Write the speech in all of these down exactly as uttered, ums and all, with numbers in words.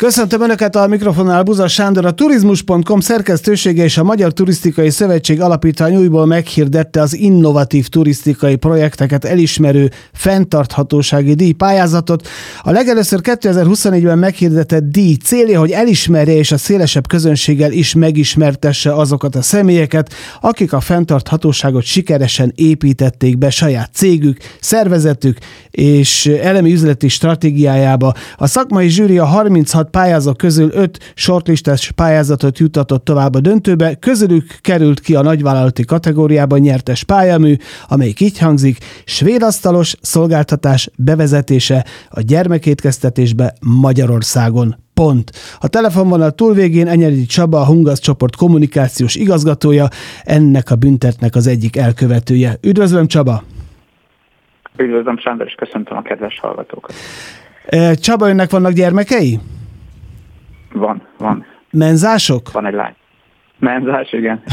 Köszöntöm Önöket, a mikrofonnál Buzas Sándor. A turizmus pont com szerkesztősége és a Magyar Turisztikai Szövetség Alapítvány újból meghirdette az innovatív turisztikai projekteket elismerő fenntarthatósági díjpályázatot. A legelőször kétezer-huszonnégyben meghirdetett díj célja, hogy elismerje és a szélesebb közönséggel is megismertesse azokat a személyeket, akik a fenntarthatóságot sikeresen építették be saját cégük, szervezetük és elemi üzleti stratégiájába. A szakmai zsűri a harminchat pályázók közül öt shortlistás pályázatot juttatott tovább a döntőbe, közülük került ki a nagyvállalati kategóriában nyertes pályamű, amelyik így hangzik: svédasztalos szolgáltatás bevezetése a gyermekétkeztetésbe Magyarországon. Pont. A telefonvonal túlvégén Enyedi Csaba, a Hungasz csoport kommunikációs igazgatója, ennek a büntetnek az egyik elkövetője. Üdvözlöm, Csaba! Üdvözlöm, Sándor, és köszöntöm a kedves hallgatókat. Csaba, önnek vannak gyermekei? Van, van. Menzások? Van egy lány. Menzás, igen.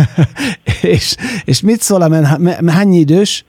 és, és mit szól a men... Hány idős?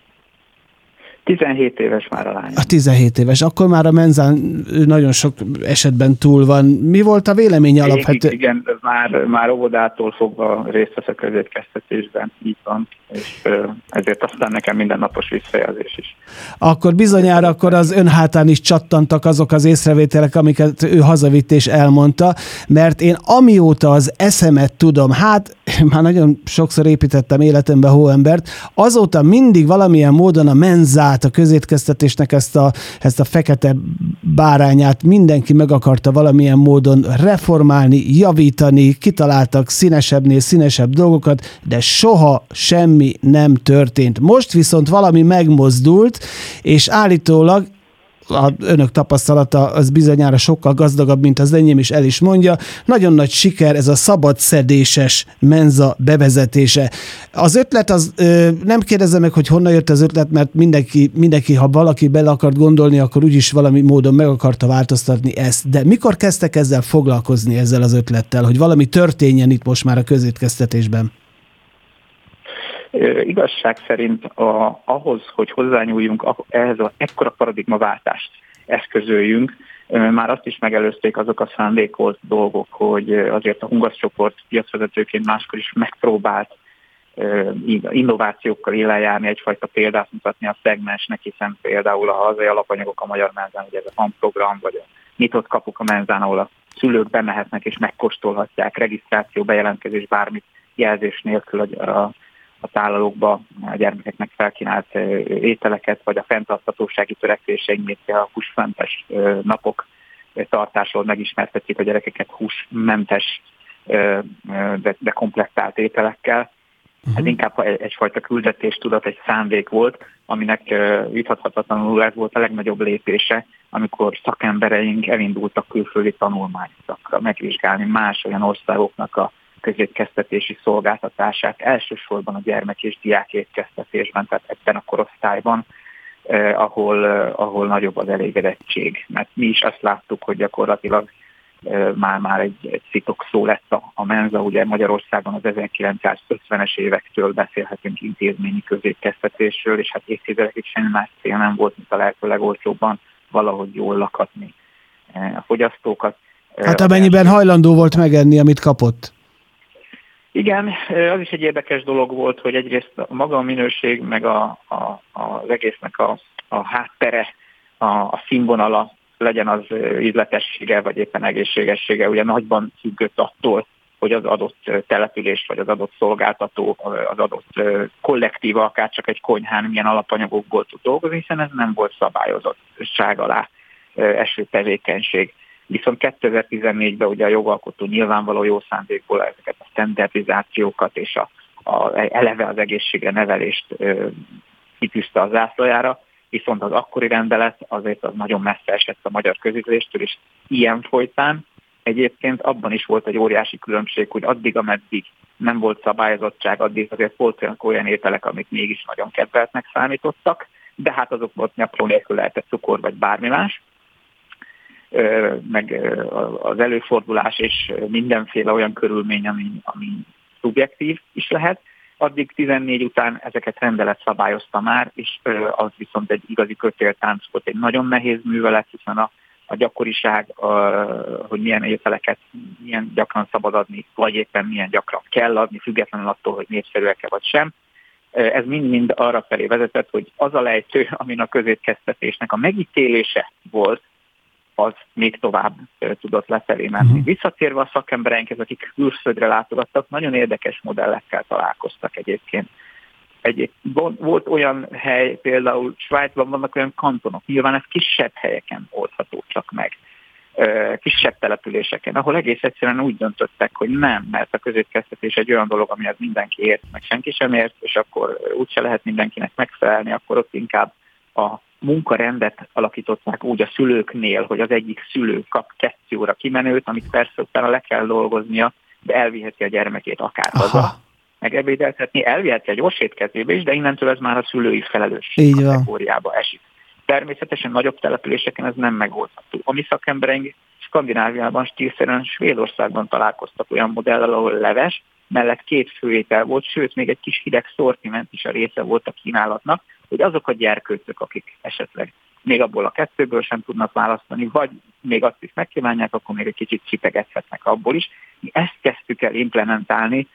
tizenhét éves már a lány. A tizenhét éves. Akkor már a menzán nagyon sok esetben túl van. Mi volt a véleménye alapvető? Igen, már, már óvodától fogva részt vesz a közétkeztetésben. Így van. És ezért aztán nekem mindennapos visszajelzés is. Akkor bizonyára akkor az ön hátán is csattantak azok az észrevételek, amiket ő hazavitt és elmondta, mert én amióta az eszemet tudom, hát már nagyon sokszor építettem életembe hóembert, azóta mindig valamilyen módon a menzát, a közétkeztetésnek ezt a, ezt a fekete bárányát mindenki meg akarta valamilyen módon reformálni, javítani, kitaláltak színesebbnél színesebb dolgokat, de soha semmi nem történt. Most viszont valami megmozdult, és állítólag a önök tapasztalata az bizonyára sokkal gazdagabb, mint az enyém, is el is mondja. Nagyon nagy siker ez a szabadszedéses menza bevezetése. Az ötlet, az ö, nem kérdezem meg, hogy honnan jött az ötlet, mert mindenki, mindenki, ha valaki bele akart gondolni, akkor úgyis valami módon meg akarta változtatni ezt. De mikor kezdtek ezzel foglalkozni, ezzel az ötlettel, hogy valami történjen itt most már a közétkeztetésben? Igazság szerint a, ahhoz, hogy hozzányúljunk ehhez az ekkora paradigmaváltást eszközöljünk, már azt is megelőzték azok a szándékolt dolgok, hogy azért a Hungasz csoport piacvezetőként máskor is megpróbált innovációkkal élen egyfajta példát mutatni a szegmensnek, hiszen például a hazai alapanyagok a Magyar Menzán, ugye ez a FAM program, vagy a nyitott kapuk a Menzán, ahol a szülők bemehetnek és megkóstolhatják, regisztráció, bejelentkezés, bármit jelzés nélkül a a tálalókba a gyermekeknek felkínált ételeket, vagy a fenntarthatósági törekvéseink, a húsmentes napok tartásról megismertetjük a gyerekeket húsmentes, de, de komplektált ételekkel. Uh-huh. Ez inkább egyfajta küldetéstudat, egy szándék volt, aminek vitathatatlanul ez volt a legnagyobb lépése, amikor szakembereink elindultak külföldi tanulmányokra megvizsgálni más olyan országoknak a közétkeztetési szolgáltatását, elsősorban a gyermek- és diákétkeztetésben, tehát ebben a korosztályban, eh, ahol, eh, ahol nagyobb az elégedettség. Mert mi is azt láttuk, hogy gyakorlatilag eh, már, már egy, egy szitok szó lett a, a menza, ugye Magyarországon az ezerkilencszázötvenes évektől beszélhetünk intézményi közétkeztetésről, és hát évtizedekig semmi más cél nem volt, mint a lehető legolcsóbban valahogy jól lakatni eh, a fogyasztókat. Hát amennyiben hajlandó volt megenni, amit kapott. Igen, az is egy érdekes dolog volt, hogy egyrészt a maga a minőség, meg a, a, az egésznek a, a háttere, a, a színvonala, legyen az ízletessége, vagy éppen egészségessége, ugye nagyban függött attól, hogy az adott település, vagy az adott szolgáltató, az adott kollektíva, akár csak egy konyhán milyen alapanyagokból tud dolgozni, hiszen ez nem volt szabályozottság alá eső tevékenység. Viszont kétezer-tizennégyben ugye a jogalkotó nyilvánvaló jó szándékból ezeket a standardizációkat és a, a, eleve az egészségre nevelést ö, kitűzte a zászlajára, viszont az akkori rendelet azért az nagyon messze esett a magyar közügyléstől, és ilyen folytán egyébként abban is volt egy óriási különbség, hogy addig, ameddig nem volt szabályozottság, addig azért voltak olyan ételek, amik mégis nagyon kedveltnek számítottak, de hát azok volt nyapról nélkül lehetett cukor vagy bármi más, meg az előfordulás és mindenféle olyan körülmény, ami, ami szubjektív is lehet. Addig tizennégy után ezeket rendelet szabályozta már, és az viszont egy igazi kötéltánc volt, egy nagyon nehéz művelet, hiszen a a gyakoriság, a, hogy milyen ételeket milyen gyakran szabad adni, vagy éppen milyen gyakran kell adni, függetlenül attól, hogy népszerűek-e vagy sem. Ez mind-mind arra felé vezetett, hogy az a lejtő, amin a közétkeztetésnek a megítélése volt, az még tovább tudott lefelé menni. Uh-huh. Visszatérve a szakembereinkhez, akik külföldre látogattak, nagyon érdekes modellekkel találkoztak egyébként. Egy, volt olyan hely, például Svájcban vannak olyan kantonok, nyilván ez kisebb helyeken oldható csak meg, kisebb településeken, ahol egész egyszerűen úgy döntöttek, hogy nem, mert a közétkeztetés egy olyan dolog, amihez mindenki ért, meg senki sem ért, és akkor úgyse lehet mindenkinek megfelelni, akkor ott inkább a munkarendet alakították úgy a szülőknél, hogy az egyik szülő kap kettő óra kimenőt, amit persze utána le kell dolgoznia, de elviheti a gyermekét akár haza, megebédeltetni, elviheti a gyors étkezébe is, de innentől ez már a szülői felelősség kategóriába esik. Természetesen nagyobb településeken ez nem megoldható. A mi szakembereink Skandináviában, stílszerűen Svédországban találkoztak olyan modellel, ahol leves, mellett két főétel volt, sőt, még egy kis hideg szortiment is a része volt a kínálatnak, hogy azok a gyerkőcök, akik esetleg még abból a kettőből sem tudnak választani, vagy még azt is megkívánják, akkor még egy kicsit csipegethetnek abból is. Mi ezt kezdtük el implementálni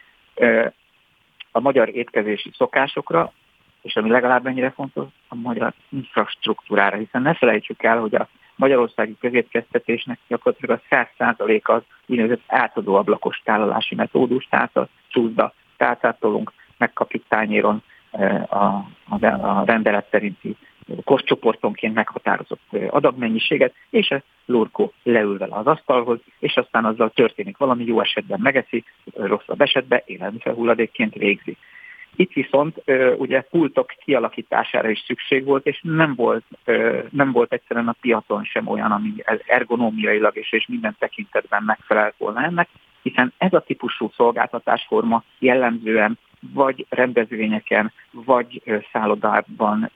a magyar étkezési szokásokra, és ami legalább ennyire fontos, a magyar infrastruktúrára, hiszen ne felejtsük el, hogy a magyarországi közétkeztetésnek gyakorlatilag a száz százalék az úgynevezett átadó ablakos tálalási metódus, tehát a csúszda tálcátolunk, megkapjuk tányéron a, a, a rendelet szerinti kostcsoportonként meghatározott adagmennyiséget, és a lurkó leül vele az asztalhoz, és aztán azzal történik valami, jó esetben megeszi, rosszabb esetben élelmiszerhulladékként végzi. Itt viszont ugye pultok kialakítására is szükség volt, és nem volt, nem volt egyszerűen a piacon sem olyan, ami ergonómiailag és, és minden tekintetben megfelelt volna ennek, hiszen ez a típusú szolgáltatásforma jellemzően vagy rendezvényeken, vagy szállodában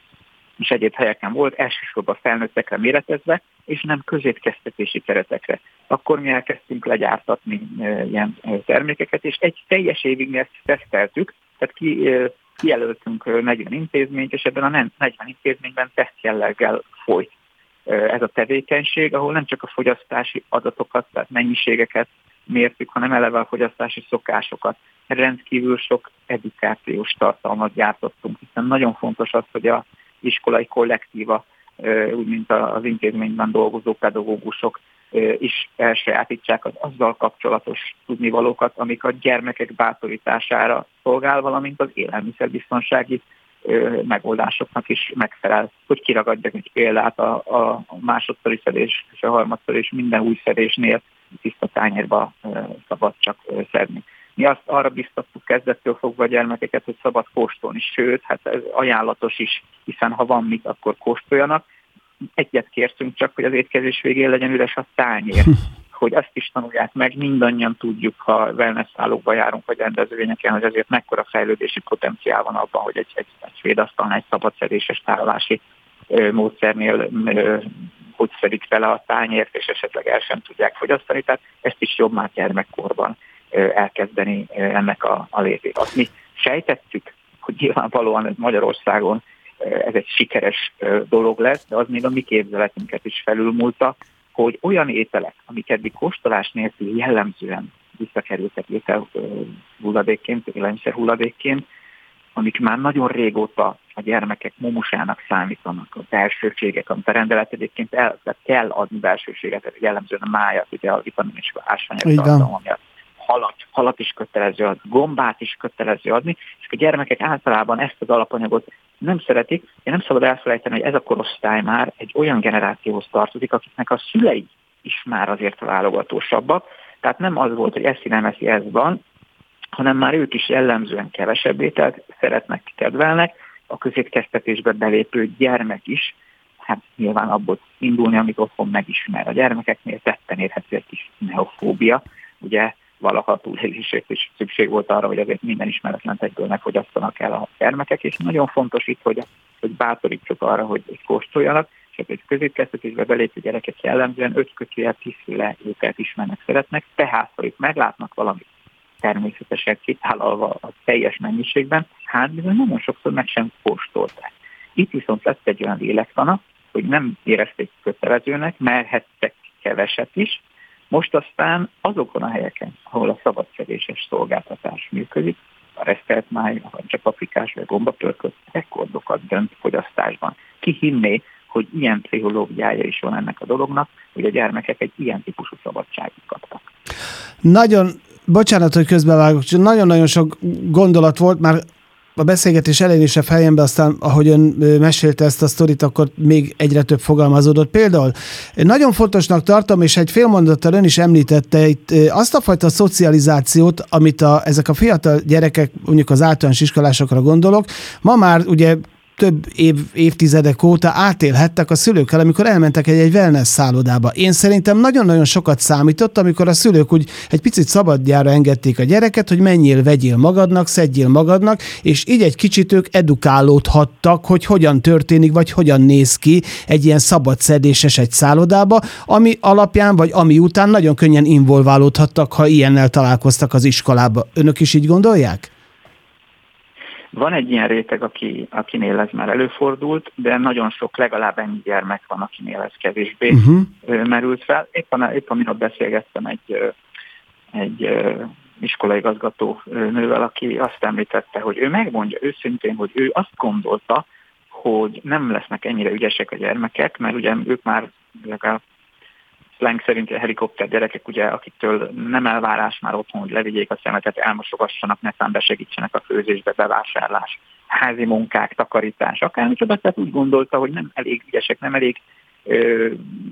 és egyéb helyeken volt, elsősorban felnőttekre méretezve, és nem közétkeztetési keretekre. Akkor mi elkezdtünk legyártatni ilyen termékeket, és egy teljes évig mi ezt teszteltük, tehát ki, kijelöltünk negyven intézményt, és ebben a negyven intézményben tesztjelleggel folyt ez a tevékenység, ahol nem csak a fogyasztási adatokat, tehát mennyiségeket mértük, hanem eleve a fogyasztási szokásokat. Rendkívül sok edukációs tartalmat gyártottunk, hiszen nagyon fontos az, hogy az iskolai kollektíva, úgy mint az intézményben dolgozó pedagógusok is elsajátítsák az azzal kapcsolatos tudnivalókat, amik a gyermekek bátorítására szolgál, valamint az élelmiszerbiztonsági megoldásoknak is megfelel. Hogy kiragadjak egy példát, a, a másodszori szedés és a harmadszor és minden új szedésnél tiszta tányérba szabad csak szedni. Mi azt arra biztattuk kezdettől fogva a gyermekeket, hogy szabad kóstolni, sőt, hát ez ajánlatos is, hiszen ha van mit, akkor kóstoljanak. Egyet kértünk csak, hogy az étkezés végén legyen üres a tányér, hogy azt is tanulják meg, mindannyian tudjuk, ha wellness szállókba járunk, vagy rendezvényeken, hogy azért mekkora fejlődési potenciál van abban, hogy egy, egy, egy svéd asztalnál egy szabadszedéses tárolási ö, módszernél ö, hogy szedik vele a tányért, és esetleg el sem tudják fogyasztani, tehát ezt is jobb már gyermekkorban ö, elkezdeni ö, ennek a, a létét. Azt mi sejtettük, hogy nyilvánvalóan ez Magyarországon ez egy sikeres dolog lesz, de az még a mi képzeletünket is felülmúlta, hogy olyan ételek, amik eddig kóstolás nélkül jellemzően visszakerültek ételhulladékként, élelmiszerhulladékként, amik már nagyon régóta a gyermekek mumusának számítanak, a belsőségek, amit a rendelet egyébként el, kell adni belsőséget, jellemzően a májat, ugye a vitamin és ásványok tartalma miatt. Halat, halat is kötelező adni, gombát is kötelező adni, és a gyermekek általában ezt az alapanyagot nem szeretik. Én nem szabad elfelejteni, hogy ez a korosztály már egy olyan generációhoz tartozik, akiknek a szülei is már azért válogatósabbak. Tehát nem az volt, hogy eszi, nem eszi, ez van, hanem már ők is jellemzően kevesebb ételt szeretnek, kedvelnek. A közétkeztetésbe belépő gyermek is, hát nyilván abból indulni, amit otthon megismer. A gyermekeknél tetten érhető egy kis neofóbia, ugye valaha túlélésért is szükség volt arra, hogy azért minden ismeretlent egyből megfogyasztanak el a termékek, és nagyon fontos itt, hogy, hogy bátorítsuk arra, hogy, hogy kóstoljanak, és egy közétkeztetésbe belépő gyerekek jellemzően öt kötőjel tízféle ételt ismernek, szeretnek, tehát ha ők meglátnak valamit természetesen kitálalva a teljes mennyiségben, hát bizony nagyon sokszor meg sem kóstolták. Itt viszont lett egy olyan lélektana, hogy nem érezték kötelezőnek, merhettek keveset is. Most aztán azokon a helyeken, ahol a szabadszedéses szolgáltatás működik, a resztelt máj, a csepaprikás vagy gombapörkölt rekordokat dönt fogyasztásban. Ki hinné, hogy ilyen pszichológiája is van ennek a dolognak, hogy a gyermekek egy ilyen típusú szabadságot kaptak. Nagyon, bocsánat, hogy közbevágok, nagyon-nagyon sok gondolat volt, már a beszélgetés elején is a fejembe, aztán ahogy ön mesélte ezt a sztorit, akkor még egyre több fogalmazódott. Például nagyon fontosnak tartom, és egy fél mondattal ön is említette itt azt a fajta szocializációt, amit a, ezek a fiatal gyerekek, mondjuk az általános iskolásokra gondolok, ma már ugye több év, évtizedek óta átélhettek a szülőkkel, amikor elmentek egy, egy wellness szállodába. Én szerintem nagyon-nagyon sokat számított, amikor a szülők úgy egy picit szabadjára engedték a gyereket, hogy menjél, vegyél magadnak, szedjél magadnak, és így egy kicsit ők edukálódhattak, hogy hogyan történik, vagy hogyan néz ki egy ilyen szabadszedéses egy szállodába, ami alapján, vagy ami után nagyon könnyen involválódhattak, ha ilyennel találkoztak az iskolába. Önök is így gondolják? Van egy ilyen réteg, aki, akinél ez már előfordult, de nagyon sok, legalább ennyi gyermek van, akinél ez kevésbé uh-huh. merült fel. Éppen, éppen minap beszélgettem egy, egy iskolaigazgató nővel, aki azt említette, hogy ő megmondja őszintén, hogy ő azt gondolta, hogy nem lesznek ennyire ügyesek a gyermekek, mert ugye ők már legalább slang szerint a helikopter gyerekek, ugye, akiktől nem elvárás már otthon, hogy levigyék a szemetet, elmosogassanak, netán besegítsenek a főzésbe, bevásárlás, házi munkák, takarítás, akármicsoda, tehát úgy gondolta, hogy nem elég ügyesek, nem elég, ö,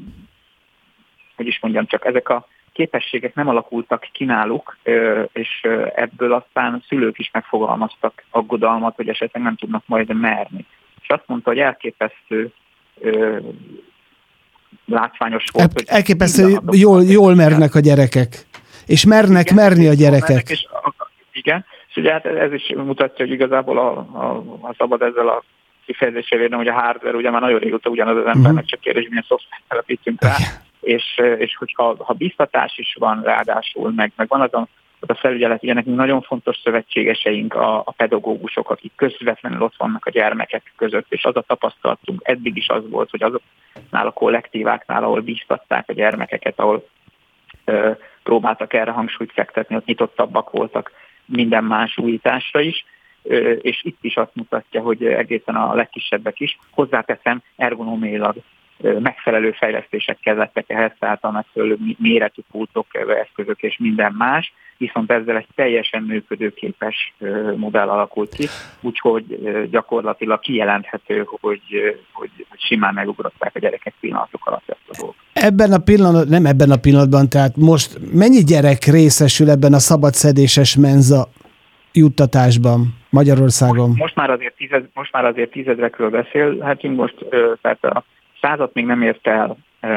hogy is mondjam, csak ezek a képességek nem alakultak ki náluk, ö, és ebből aztán szülők is megfogalmaztak aggodalmat, hogy esetleg nem tudnak majd merni. És azt mondta, hogy elképesztő ö, látványos volt. El, elképesztő, hogy jól, jól mernek a gyerekek. És mernek igen, merni a gyerekek. És, igen, és ugye hát ez is mutatja, hogy igazából a, a, a szabad ezzel a kifejezéssel érnem, hogy a hardware ugye már nagyon régóta ugyanaz az embernek, uh-huh. csak kérdés, hogy milyen szoftvert telepítünk rá, és, és hogyha ha biztatás is van ráadásul, meg, meg van az a, az a felügyelet, ugye nekünk nagyon fontos szövetségeseink a, a pedagógusok, akik közvetlenül ott vannak a gyermekek között, és az a tapasztalatunk eddig is az volt, hogy azoknál a kollektíváknál, ahol biztatták a gyermekeket, ahol ö, próbáltak erre hangsúlyt fektetni, ott nyitottabbak voltak minden más újításra is, ö, és itt is azt mutatja, hogy egészen a legkisebbek is, hozzáteszem, ergonómiailag megfelelő fejlesztésekkel lettek ehhez, tehát a megfelelő méretű pultok, eszközök és minden más, viszont ezzel egy teljesen működőképes modell alakult ki, úgyhogy gyakorlatilag kijelenthető, hogy, hogy, hogy simán megugrották a gyerekek pillanatok alatt ezt a dolgot. Ebben a pillanatban, nem ebben a pillanatban, tehát most mennyi gyerek részesül ebben a szabadszedéses menza juttatásban Magyarországon? Most, most, már, azért tízez, most már azért tízezrekről beszélhetünk, most tehát a százat még nem ért el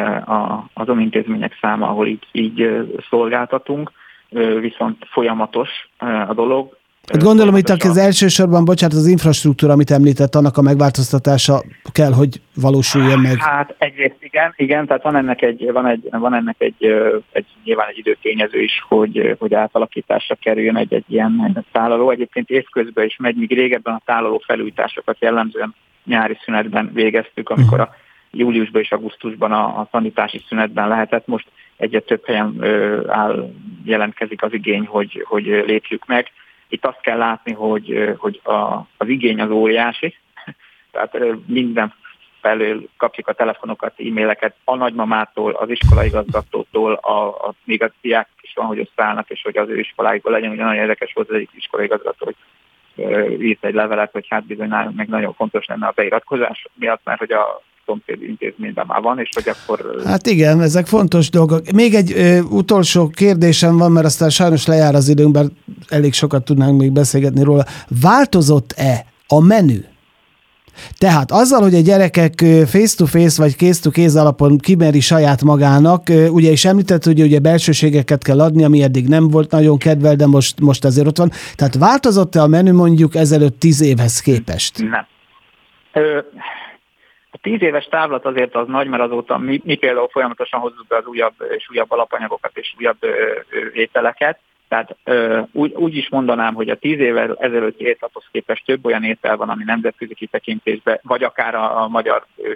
azon intézmények száma, ahol így, így szolgáltatunk, viszont folyamatos a dolog. Hát gondolom, hogy az elsősorban, bocsánat, az infrastruktúra, amit említett, annak a megváltoztatása kell, hogy valósuljon meg. Hát egyrészt igen, igen, tehát van ennek egy, van egy, van ennek egy, egy nyilván egy időtényező is, hogy, hogy átalakításra kerüljön egy, egy ilyen tálaló. Egyébként évközben is megy, míg régebben a tálaló felújításokat jellemzően nyári szünetben végeztük, amikor a júliusban és augusztusban a, a tanítási szünetben lehetett. Most egyre több helyen ö, áll, jelentkezik az igény, hogy, hogy lépjük meg. Itt azt kell látni, hogy, hogy a, az igény az óriási, tehát minden felől kapjuk a telefonokat, e-maileket a nagymamától, az iskolaigazgatótól, a, a, még a diák is van, hogy összeállnak, és hogy az ő iskoláikból legyen, ugye nagyon érdekes volt az egyik iskolaigazgató, hogy írt egy levelet, hogy hát bizony nálunk meg nagyon fontos lenne a beiratkozás miatt, mert hogy a szomszéd intézményben már van, és hogy akkor... Hát igen, ezek fontos dolgok. Még egy ö, utolsó kérdésem van, mert aztán sajnos lejár az időnk, bár elég sokat tudnánk még beszélgetni róla. Változott-e a menü? Tehát azzal, hogy a gyerekek face-to-face vagy case-to-case alapon kimeri saját magának, ugye is említett, hogy ugye belsőségeket kell adni, ami eddig nem volt nagyon kedvel, de most, most azért ott van. Tehát változott-e a menü mondjuk ezelőtt tíz évhez képest? Nem. Ö, a tíz éves távlat azért az nagy, mert azóta mi, mi például folyamatosan hozzuk be az újabb és újabb alapanyagokat és újabb ö, ö, ételeket. Tehát ö, úgy, úgy is mondanám, hogy a tíz évvel ezelőtti étlaphoz képest több olyan étel van, ami nemzetközi kitekintésben, vagy akár a, a magyar ős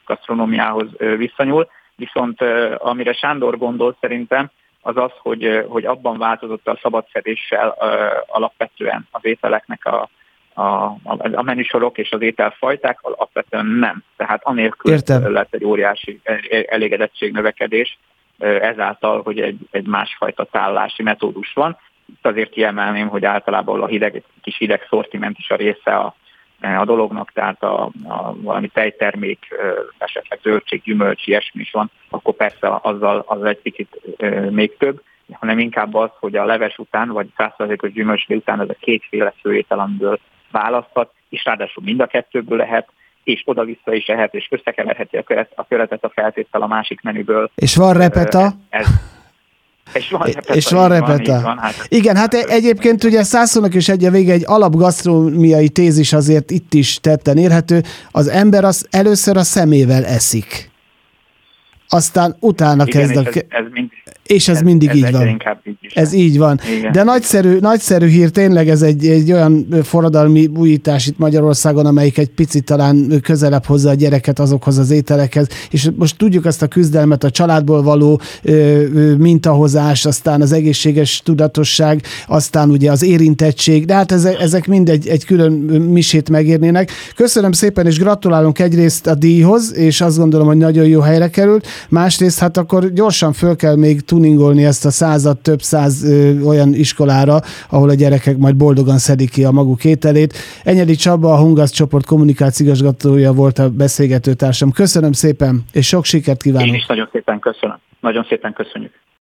gasztronómiához viszonyul. Viszont amire Sándor gondol szerintem, az az, hogy, hogy abban változott a szabadszedéssel alapvetően az ételeknek a, a, a menüsorok és az ételfajták, alapvetően nem. Tehát anélkül Értem. lett egy óriási elégedettségnövekedés, ezáltal, hogy egy, egy másfajta tállási metódus van. Itt azért kiemelném, hogy általában a hideg, kis hideg szortiment is a része a, a dolognak, tehát a, a valami tejtermék, esetleg zöldség, gyümölcs, ilyesmi is van, akkor persze azzal, azzal egy picit még több, hanem inkább az, hogy a leves után, vagy száz százalékos gyümölcslé után ez a kétféle főétel, amiből választhat, és ráadásul mind a kettőből lehet, és oda-vissza is ehet, és összekeverheti a, köret, a köretet a feltétel a másik menüből. És van repeta? Ez, és van repeta. És van repeta. Van, van, hát, Igen, hát egyébként ugye Szászónak is egy a vége egy alapgasztronómiai tézis azért itt is tetten érhető. Az ember az először a szemével eszik. Aztán utána igen, kezd a... Ez, ez mind, és ez, ez mindig ez így van. Így is ez így van. Igen. De nagyszerű, nagyszerű hír, tényleg ez egy, egy olyan forradalmi újítás itt Magyarországon, amelyik egy picit talán közelebb hozza a gyereket azokhoz az ételekhez. És most tudjuk azt a küzdelmet, a családból való ö, ö, mintahozás, aztán az egészséges tudatosság, aztán ugye az érintettség, de hát ezek, ezek mind egy, egy külön misét megérnének. Köszönöm szépen, és gratulálunk egyrészt a díjhoz, és azt gondolom, hogy nagyon jó helyre került. Másrészt hát akkor gyorsan föl kell még tuningolni ezt a század, több száz ö, olyan iskolára, ahol a gyerekek majd boldogan szedik ki a maguk ételét. Enyedi Csaba, a Hungasz csoport kommunikációs igazgatója volt a beszélgető társam. Köszönöm szépen, és sok sikert kívánok! Én is nagyon szépen köszönöm. Nagyon szépen köszönjük.